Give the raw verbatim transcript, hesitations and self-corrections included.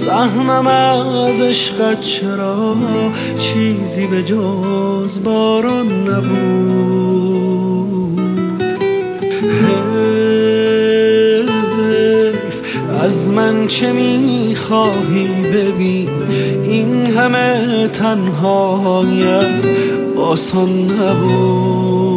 سهمم از عشقت چرا چیزی به جز باران نبود. حیف از من چه میخواهی ببین این همه تنهایت آسان نبود.